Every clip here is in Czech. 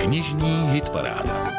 Knižní hitparáda.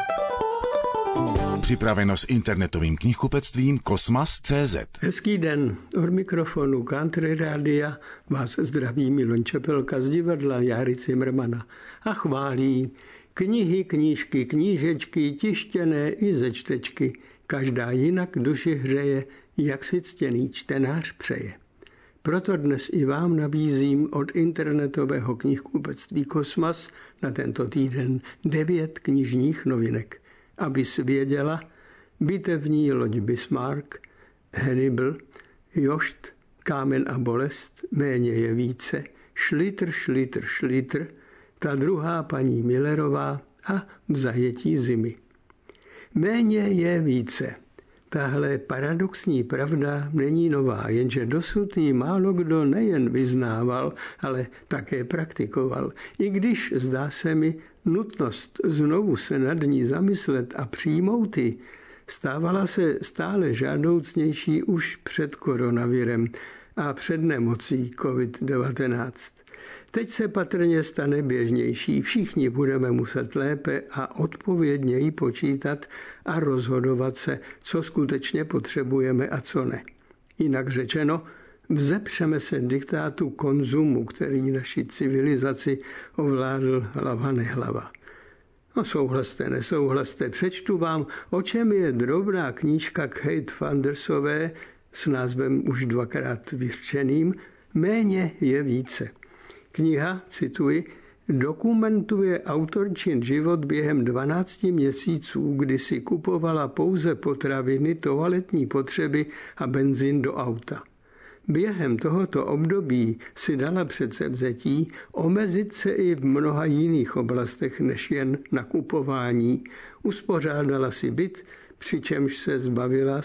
Připraveno s internetovým knihkupectvím Kosmas.cz. Hezký den, od mikrofonu Country Rádia vás zdraví Milan Čepelka z divadla Járy Cimrmana a chválí knihy, knížky, knížečky, tištěné i ze čtečky. Každá jinak duši hřeje, jak si ctěný čtenář přeje. Proto dnes i vám nabízím od internetového knihkupectví Kosmas na tento týden 9 knižních novinek. Abys věděla, Bitevní loď Bismarck, Hannibal, Jošt, Kámen a bolest, Méně je více, Šlitr, Ta druhá paní Millerová a V zajetí zimy. Méně je více. Tahle paradoxní pravda není nová, jenže dosud ji málo kdo nejen vyznával, ale také praktikoval. I když, zdá se mi, nutnost znovu se nad ní zamyslet a přijmout ji stávala se stále žádoucnější už před koronavirem a před nemocí COVID-19. Teď se patrně stane běžnější. Všichni budeme muset lépe a odpovědněji počítat a rozhodovat se, co skutečně potřebujeme a co ne. Jinak řečeno, vzepřeme se diktátu konzumu, který naši civilizaci ovládl hlava nehlava. No souhlaste, nesouhlaste, přečtu vám, o čem je drobná knížka Kate Vandersové s názvem už 2krát vyřčeným Méně je více. Kniha, cituji, dokumentuje autorčin život během 12 měsíců, kdy si kupovala pouze potraviny, toaletní potřeby a benzín do auta. Během tohoto období si dala předsevzetí omezit se i v mnoha jiných oblastech než jen nakupování. Uspořádala si byt, přičemž se zbavila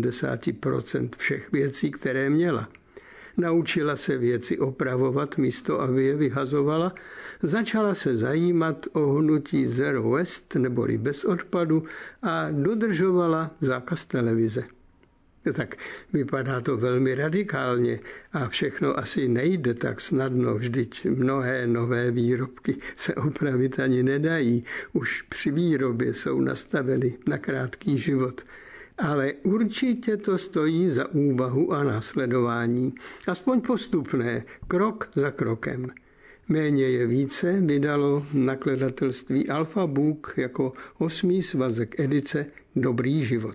70% všech věcí, které měla. Naučila se věci opravovat místo, aby je vyhazovala. Začala se zajímat o hnutí Zero Waste neboli bez odpadu a dodržovala zákaz televize. Tak vypadá to velmi radikálně a všechno asi nejde tak snadno, vždyť mnohé nové výrobky se opravit ani nedají. Už při výrobě jsou nastaveny na krátký život. Ale určitě to stojí za úvahu a následování. Aspoň postupné, krok za krokem. Méně je více vydalo nakladatelství Alfa Book jako 8. svazek edice Dobrý život.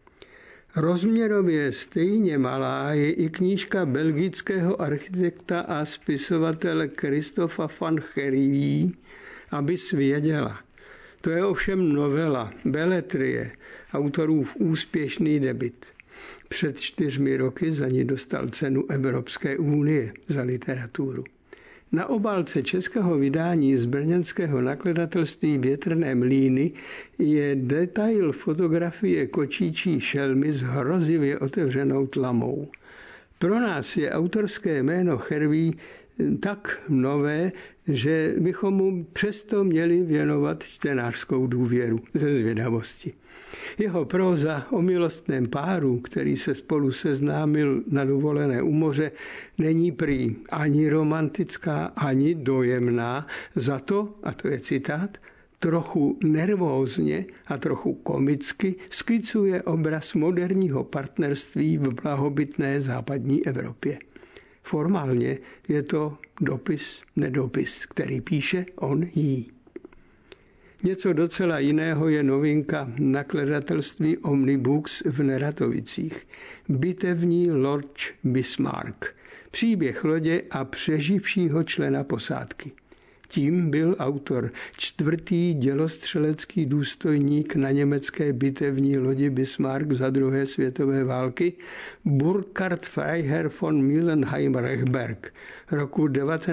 Rozměrově stejně malá je i knížka belgického architekta a spisovatele Christopha van Herwiye, Abys věděla. To je ovšem novela, beletrie, autorův úspěšný debut. Před 4 roky za ní dostal cenu Evropské unie za literaturu. Na obálce českého vydání z brněnského nakladatelství Větrné mlýny je detail fotografie kočíčí šelmy s hrozivě otevřenou tlamou. Pro nás je autorské jméno Herwiye tak nové, že bychom mu přesto měli věnovat čtenářskou důvěru ze zvědavosti. Jeho próza o milostném páru, který se spolu seznámil na dovolené u moře, není prý ani romantická, ani dojemná, za to, a to je citát, trochu nervózně a trochu komicky skicuje obraz moderního partnerství v blahobytné západní Evropě. Formálně je to dopis, nedopis, který píše on jí. Něco docela jiného je novinka nakladatelství Omnibooks v Neratovicích. Bitevní loď Bismarck. Příběh lodě a přeživšího člena posádky. Tím byl autor 4. dělostřelecký důstojník na německé bitevní lodi Bismarck za 2. světové války Burkhard Freiherr von Millenheim-Rechberg, roku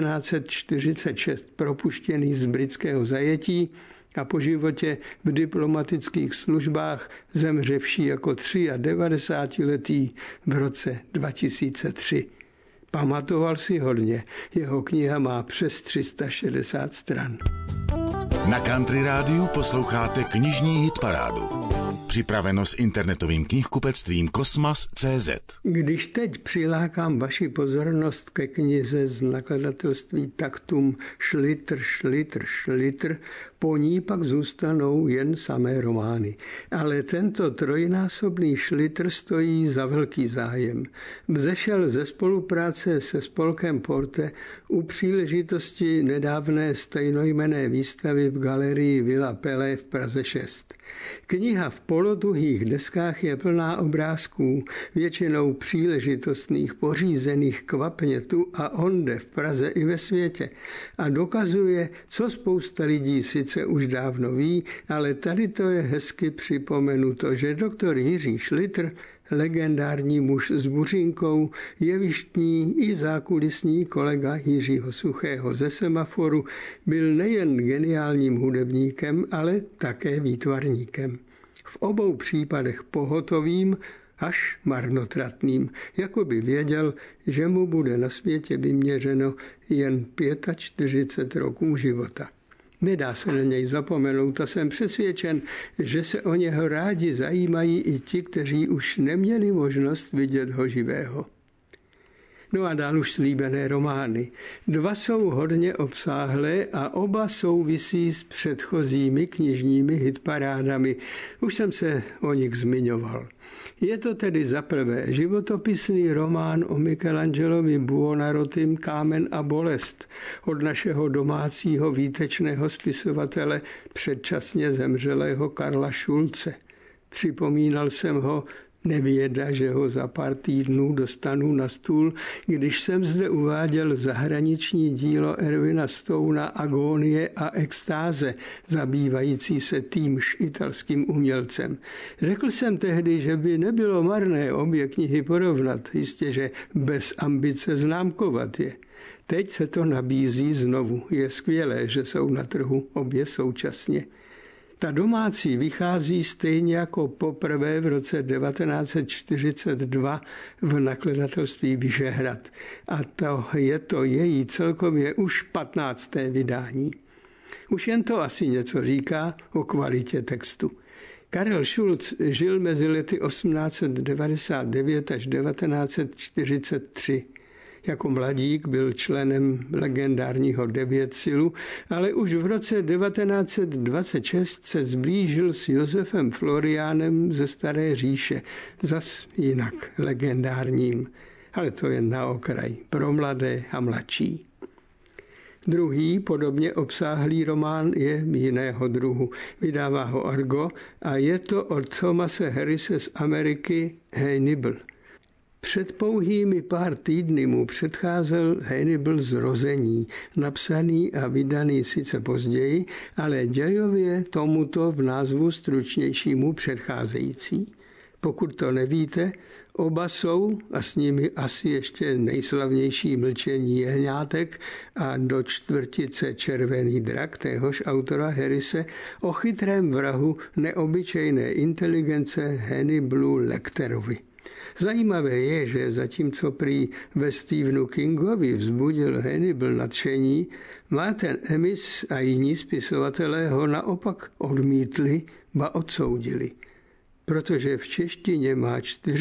1946 propuštěný z britského zajetí a po životě v diplomatických službách zemřevší jako 93letý v roce 2003. Pamatoval si hodně. Jeho kniha má přes 360 stran. Na Country Rádiu posloucháte knižní hitparádu. Připraveno s internetovým knihkupectvím Kosmas.cz. Když teď přilákám vaši pozornost ke knize z nakladatelství Taktum Šlitr, po ní pak zůstanou jen samé romány. Ale tento trojnásobný šlitr stojí za velký zájem. Vzešel ze spolupráce se spolkem Porte u příležitosti nedávné stejnojmenné výstavy v galerii Villa Pelé v Praze 6. Kniha v polotuhých deskách je plná obrázků, většinou příležitostných, pořízených kvapně tu a onde v Praze i ve světě a dokazuje, co spousta lidí sice už dávno ví, ale tady to je hezky připomenuto, že doktor Jiří Šlitr, legendární muž s buřinkou, jevištní i zákulisní kolega Jiřího Suchého ze Semaforu, byl nejen geniálním hudebníkem, ale také výtvarníkem. V obou případech pohotovým až marnotratným, jako by věděl, že mu bude na světě vyměřeno jen 45 roků života. Nedá se na něj zapomenout a jsem přesvědčen, že se o něho rádi zajímají i ti, kteří už neměli možnost vidět ho živého. No a dál už slíbené romány. 2 jsou hodně obsáhlé a oba souvisí s předchozími knižními hitparádami. Už jsem se o nich zmiňoval. Je to tedy za prvé životopisný román o Michelangelovi Buonarrotim Kámen a bolest od našeho domácího výtečného spisovatele předčasně zemřelého Karla Schulze. Připomínal jsem ho, nevěda, že ho za pár týdnů dostanu na stůl, když jsem zde uváděl zahraniční dílo Erwina Stona Agonie a extáze, zabývající se týmž italským umělcem. Řekl jsem tehdy, že by nebylo marné obě knihy porovnat, jistě, že bez ambice známkovat je. Teď se to nabízí znovu. Je skvělé, že jsou na trhu obě současně. Ta domácí vychází stejně jako poprvé v roce 1942 v nakladatelství Vyšehrad. A to je to její celkově už 15. vydání. Už jen to asi něco říká o kvalitě textu. Karel Schulz žil mezi lety 1899 až 1943. Jako mladík byl členem legendárního Devětsilu, ale už v roce 1926 se zblížil s Josefem Floriánem ze Staré říše, zas jinak legendárním, ale to jen na okraj, pro mladé a mladší. Druhý, podobně obsáhlý román je jiného druhu. Vydává ho Argo a je to od Thomase Harrise z Ameriky Hannibal. Před pouhými pár týdny mu předcházel Hannibal Zrození, napsaný a vydaný sice později, ale dějově tomuto v názvu stručnějšímu předcházející. Pokud to nevíte, oba jsou, a s nimi asi ještě nejslavnější Mlčení jehňátek a do čtvrtice Červený drak téhož autora Harrise, o chytrém vrahu neobyčejné inteligence Hannibalu Lecterovi. Zajímavé je, že zatímco prý ve Stephenu Kingovi vzbudil Hannibal nadšení, Martin Amis a jiní spisovatelé ho naopak odmítli, ba odsoudili. Protože v češtině má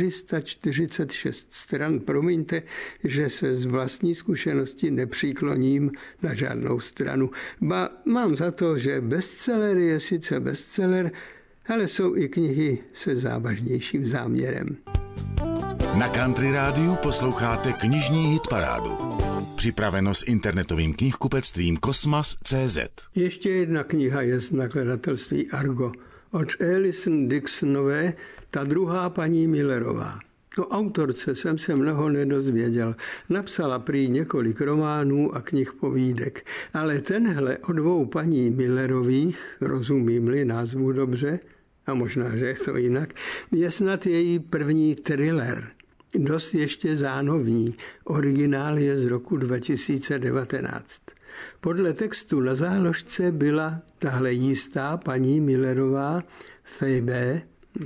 446 stran, promiňte, že se z vlastní zkušenosti nepřikloním na žádnou stranu. Ba mám za to, že bestseller je sice bestseller, ale jsou i knihy se závažnějším záměrem. Na Country Rádiu posloucháte knižní hitparádu. Připraveno s internetovým knihkupectvím Kosmas.cz. Ještě jedna kniha je z nakladatelství Argo. Od Alison Dixonové, ta druhá paní Millerová. O autorce jsem se mnoho nedozvěděl. Napsala prý několik románů a knih povídek. Ale tenhle o 2 paní Millerových, rozumím-li názvu dobře, a možná, že je to jinak, je snad její první thriller. Dost ještě zánovní. Originál je z roku 2019. Podle textu na záložce byla tahle jistá paní Millerová Phoebe,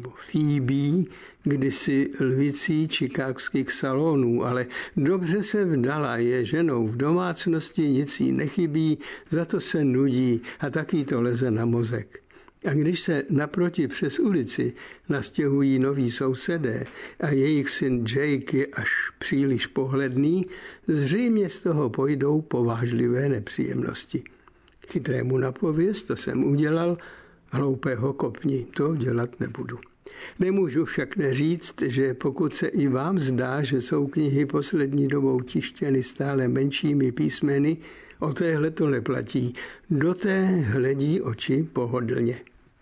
kdysi lvicí chicagských salonů, ale dobře se vdala, je ženou v domácnosti, nic jí nechybí, za to se nudí a taky to leze na mozek. A když se naproti přes ulici nastěhují noví sousedé a jejich syn Jake je až příliš pohledný, zřejmě z toho pojdou povážlivé nepříjemnosti. Chytrému napověz, to jsem udělal, hloupého kopni, to dělat nebudu. Nemůžu však neříct, že pokud se i vám zdá, že jsou knihy poslední dobou tištěny stále menšími písmeny, o téhle to neplatí. Do té hledí oči pohodlně.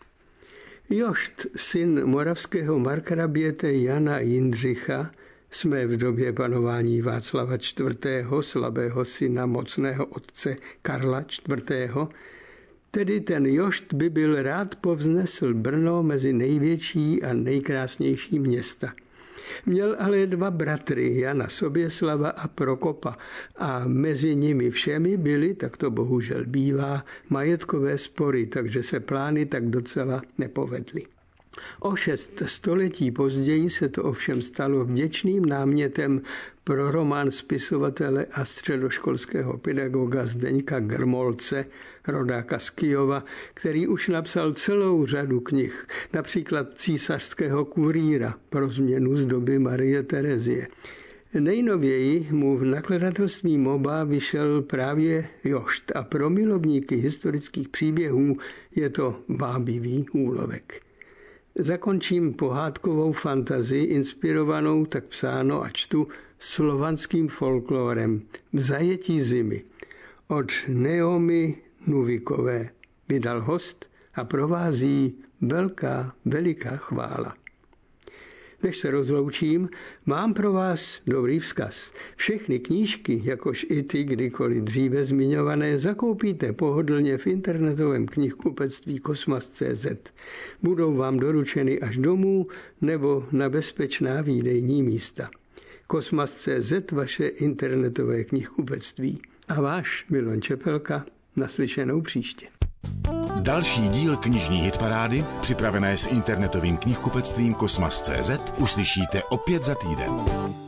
Jošt, syn moravského markraběte Jana Jindřicha, jsme v době panování Václava IV., slabého syna mocného otce Karla IV., tedy ten Jošt by byl rád povznesl Brno mezi největší a nejkrásnější města. Měl ale 2 bratry, Jana Soběslava a Prokopa, a mezi nimi všemi byly, tak to bohužel bývá, majetkové spory, takže se plány tak docela nepovedly. O 6 století později se to ovšem stalo vděčným námětem pro román spisovatele a středoškolského pedagoga Zdeňka Grmolce, rodáka z Kyjova, který už napsal celou řadu knih, například Císařského kurýra pro změnu z doby Marie Terezie. Nejnověji mu v nakladatelství MOBA vyšel právě Jošt a pro milovníky historických příběhů je to vábivý úlovek. Zakončím pohádkovou fantazii inspirovanou, tak psáno a čtu, slovanským folklorem V zajetí zimy od Naomi Nuvikové. Vydal Host a provází veliká chvála. Než se rozloučím, mám pro vás dobrý vzkaz. Všechny knížky, jakož i ty kdykoliv dříve zmiňované, zakoupíte pohodlně v internetovém knihkupectví Kosmas.cz. Budou vám doručeny až domů nebo na bezpečná výdejní místa. Kosmas.cz, vaše internetové knihkupectví. A váš Milan Čepelka, naslyšenou příště. Další díl knižní hitparády, připravené s internetovým knihkupectvím Kosmas.cz, uslyšíte opět za týden.